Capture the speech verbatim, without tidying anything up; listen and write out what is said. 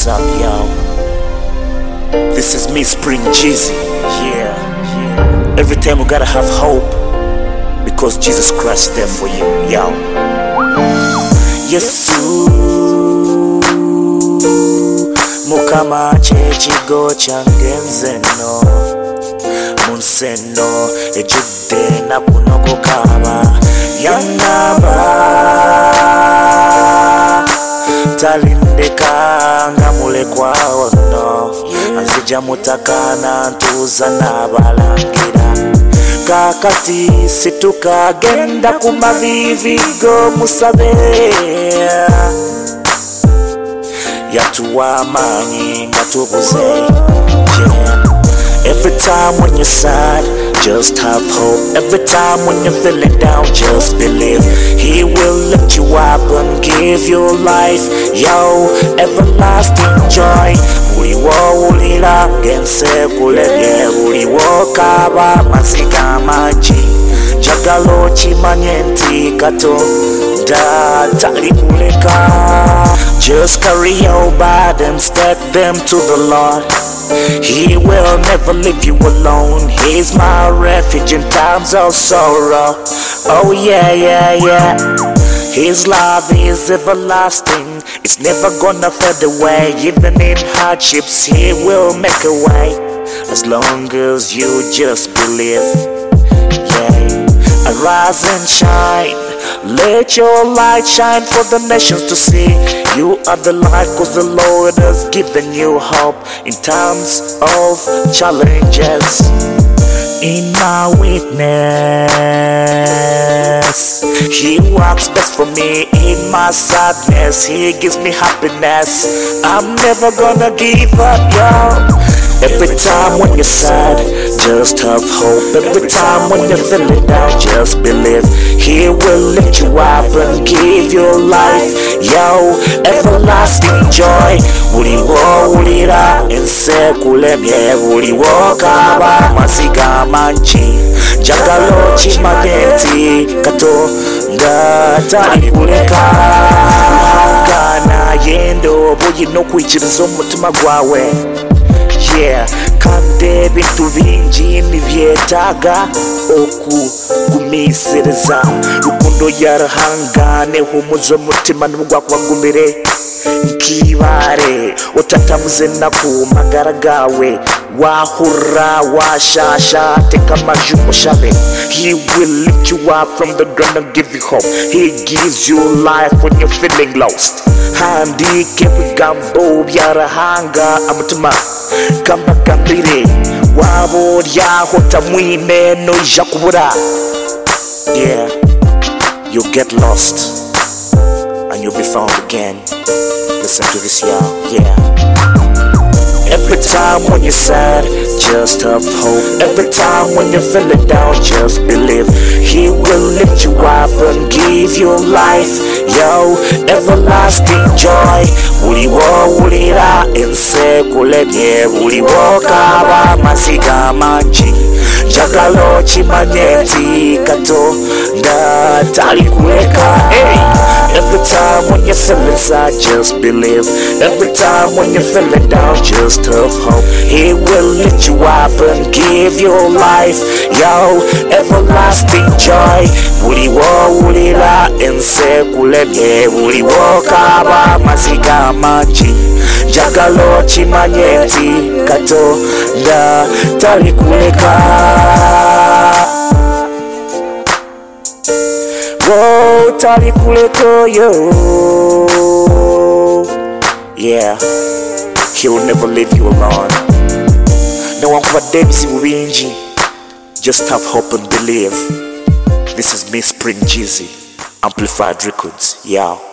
What's up, yo? This is me, Spring Jeezy. Yeah, yeah. Every time we gotta have hope, because Jesus Christ is there for you, yo. Yesu Mukama chechigo change nzeno Munseno ejudde na kunokokaba Yangaba talindeka nga mulekwa ono Anzija mutakana ntuza n'abalangira Kakati situka genda kumavivigo musabe Yatuwa amanyi nga tubuze yeah. Every time when you're sad, just have hope. Every time when you're feeling down, just believe He will lift you up and give you life. Yo, everlasting joy. Buli wawulira gense kulebye buli wokaba masika mangi Njagala okimanye nti Katonda tali kuleka. Just carry your burdens, take them to the Lord. He will never leave you alone. He's my refuge in times of sorrow. Oh yeah, yeah, yeah. His love is everlasting. It's never gonna fade away. Even in hardships, He will make a way. As long as you just believe. Yeah. Arise and shine. Let your light shine for the nations to see. You are the light cause the Lord has given you hope in times of challenges. In my weakness, He works best for me. In my sadness, He gives me happiness. I'm never gonna give up, yo. Every time when you're sad, just have hope. Every time when you're feeling down, just believe He will lift you up and give you life. Yo, everlasting joy. Buli wawulira ense kulemye buli wokaba masika mangi Njagala okimanye nti Katonda tali kuleka. Kana yendo buyina okwikiriza omutima gwawe. Yeah, kandi ebintu bingi nibyetaaga okugumisiriza. Rukundo ya Ruhanga nehumuza omutima nibugwakwagumire nkibare otatamuze naku magara gawe wahurra washasha teka amaju oshabe. He will lift you up from the ground and give you hope. He gives you life when you're feeling lost. Handike bigambo bya Ruhanga amutima kamba kambire wabo lyaho tamwine no ija kubura. Yeah, you get lost and you'll be found again. Listen to this, y'all. Yeah. Every time when you're sad, just have hope. Every time when you're feeling down, just believe He will lift you up and give you life. Yo, everlasting joy. Buli wawulira ense kulemye buli wokaba masika mangi Njagala okimanye nti Katonda tali kuleka. Hey, every time when you're feeling sad, just believe. Every time when you're feeling down, just have hope. He will lift you up and give you life. Yo, everlasting joy. Buli wawulira ense kulemye buli wokaba masika mangi Njagala okimanye nti Katonda tali kuleka. Whoa, tali kuleka yo. Yeah, He will never leave you alone. Newankubadde ebizibu bingi, just have hope and believe. This is me, Spring Jeezy, Amplified Records, yeah.